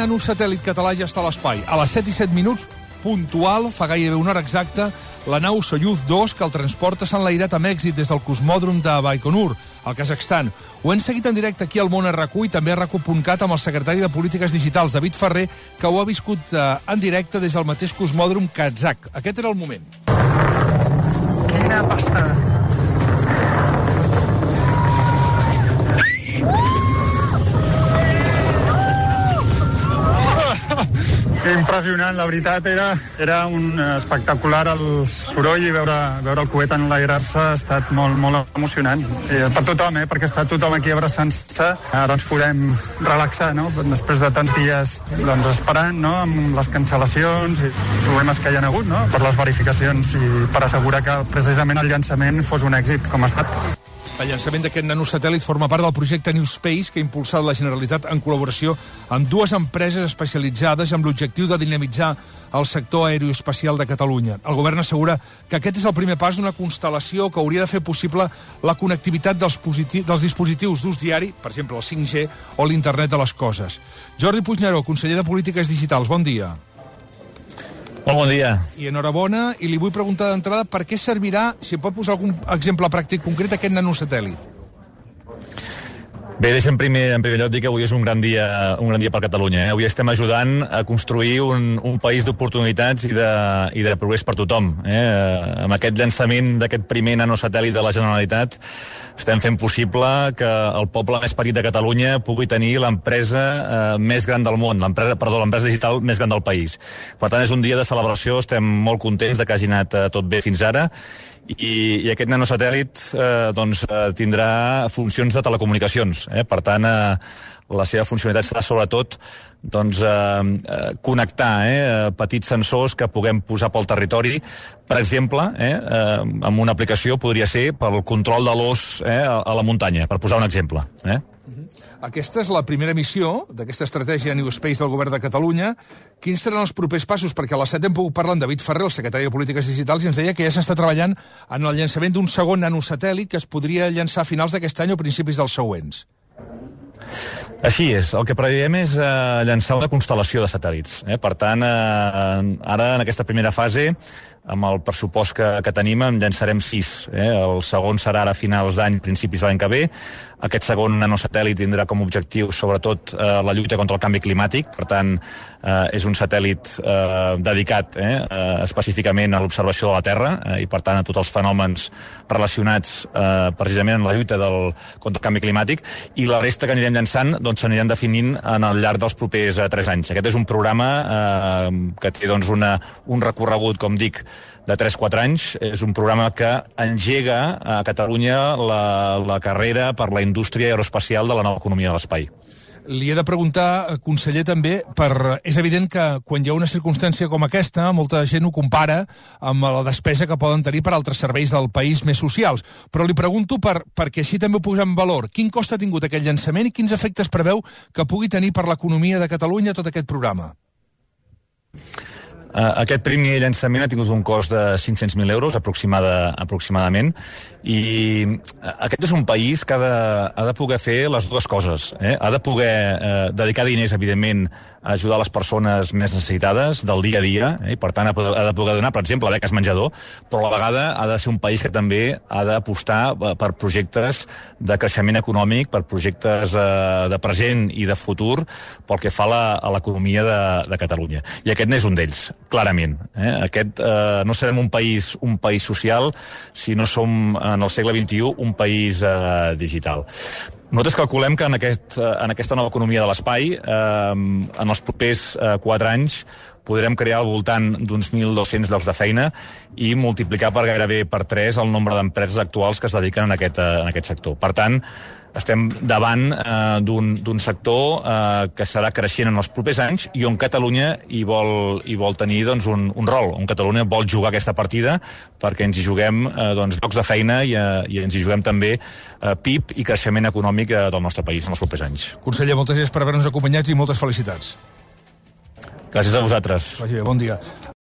nanosatèl·lit català ja està a l'espai. A les 7:07, puntual, fa gairebé una hora exacta, la nau Soyuz 2, que el transporta, s'ha enlairat amb èxit des del cosmòdrom de Baikonur, al Kazakhstan. Ho hem seguit en directe aquí al Món RQ i també a RACU.cat amb el secretari de Polítiques Digitals, David Ferrer, que ho ha viscut en directe des del mateix cosmòdrom kazakh. Aquest era el moment. Quina passada. Impressionant, la veritat, era un espectacular el soroll i veure el coet enlairar-se ha estat molt emocionant. Per tothom, perquè està tothom aquí abraçant-se. Ara ens podem relaxar, no?, després de tants dies esperant, no?, amb les cancel·lacions i problemes que hi ha hagut, no?, per les verificacions i per assegurar que precisament el llançament fos un èxit com ha estat. El llançament d'aquest nanosatèl·lit forma part del projecte New Space que ha impulsat la Generalitat en col·laboració amb dues empreses especialitzades amb l'objectiu de dinamitzar el sector aeroespacial de Catalunya. El govern assegura que aquest és el primer pas d'una constel·lació que hauria de fer possible la connectivitat dels dispositius d'ús diari, per exemple el 5G o l'internet de les coses. Jordi Puigneró, conseller de Polítiques Digitals, bon dia. Molt bon dia. I enhorabona, i li vull preguntar d'entrada per què servirà, si pot posar algun exemple pràctic concret, aquest nanosatèl·lit. Bé, deixa'm en primer lloc dir que avui és un gran dia per Catalunya. Avui estem ajudant a construir un país d'oportunitats i de progrés per tothom. Amb aquest llançament d'aquest primer nanosatèl·lit de la Generalitat estem fent possible que el poble més petit de Catalunya pugui tenir l'empresa més gran del món, l'empresa digital més gran del país. Per tant, és un dia de celebració, estem molt contents de que hagi anat tot bé fins ara, i aquest nanosatèl·lit tindrà funcions de telecomunicacions. Per tant, la seva funcionalitat serà sobretot connectar petits sensors que puguem posar pel territori. Per exemple, amb una aplicació podria ser pel control de l'ós a la muntanya, per posar un exemple. Aquesta és la primera missió d'aquesta estratègia New Space del govern de Catalunya. Quins seran els propers passos? Perquè a les 7 hem pogut parlar amb David Ferrer, el secretari de Polítiques Digitals, i ens deia que ja s'està treballant en el llançament d'un segon nanosatèl·lit que es podria llançar a finals d'aquest any o principis dels següents. Així és. El que preveiem és llançar una constel·lació de satèl·lits. Per tant, ara, en aquesta primera fase, amb el pressupost que tenim, en llançarem 6. El segon serà ara a finals d'any, principis de l'any que ve. Aquest segon nanosatèl·lit tindrà com a objectiu, sobretot, la lluita contra el canvi climàtic. Per tant, és un satèl·lit dedicat específicament a l'observació de la Terra i, per tant, a tots els fenòmens relacionats precisament amb la lluita contra el canvi climàtic. I la resta que anirem llançant s'aniran definint al llarg dels propers 3 anys. Aquest és un programa que té un recorregut, com dic, de 3-4 anys. És un programa que engega a Catalunya la carrera per la indústria aeroespacial de la nova economia de l'espai. Li he de preguntar, conseller, també, és evident que quan hi ha una circumstància com aquesta, molta gent ho compara amb la despesa que poden tenir per altres serveis del país més socials. Però li pregunto perquè així també ho posem en valor. Quin cost ha tingut aquest llançament i quins efectes preveu que pugui tenir per l'economia de Catalunya tot aquest programa? Aquest primer llançament ha tingut un cost de 500.000 euros aproximadament, i aquest és un país que ha de poder fer les dues coses. Ha de poder dedicar diners, evidentment, a ajudar les persones més necessitades del dia a dia, i per tant ha de poder donar, per exemple, beques menjador, però a la vegada ha de ser un país que també ha d'apostar per projectes de creixement econòmic, per projectes de present i de futur pel que fa a l'economia de Catalunya. I aquest n'és un d'ells, clarament. No serem un país social si no som en el segle XXI un país digital. Nosaltres calculem que en aquesta nova economia de l'espai, en els propers 4 anys, podrem crear al voltant d'uns 1.200 llocs de feina i multiplicar gairebé per 3 el nombre d'empreses actuals que es dediquen en aquest sector. Per tant, estem davant d'un sector que serà creixent en els propers anys i on Catalunya hi vol tenir un rol, on Catalunya vol jugar aquesta partida perquè ens hi juguem llocs de feina i ens hi juguem també PIB i creixement econòmic del nostre país en els propers anys. Conseller, moltes gràcies per haver-nos acompanyats i moltes felicitats. Gràcies a vosaltres. Vagi bé, bon dia.